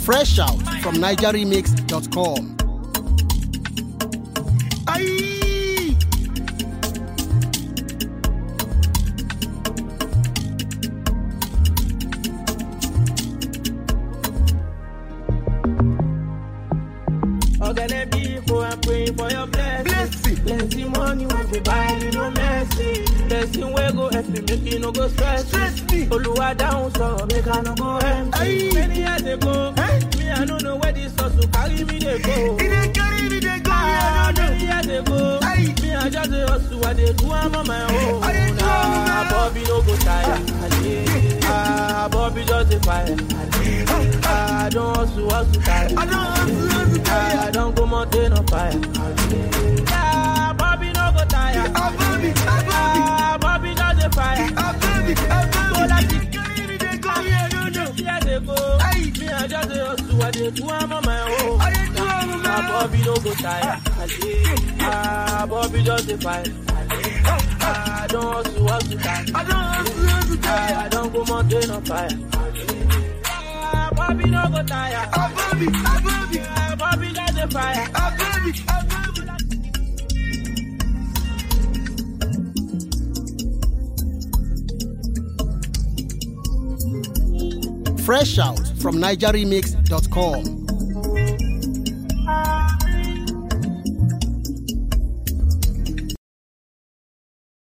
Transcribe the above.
Fresh out from NigerRemix.com. Aye. Gonna be for and praying for your blessing. Plenty money when we buy you no mercy. Blessing we go help me make you no go stress me. Oluwa down so make I no go empty. Many years ago, me I don't know where this hustle carry me they go. Many years ago, me I just a hustle I dey do I'm on my own. Bobby no go tire. Bobby just a fire. I don't hustle tire. I don't go mountain on fire. Bobby no go tire. Bobby just a fire. So like it years ago, me I just a hustle I dey do I'm on my own. Bobby no go tire. Bobby just a fire. I don't hustle tire. I don't go mountain on fire. Bobby no go tire. Bobby got the fire. Fresh out from NigerRemix.com.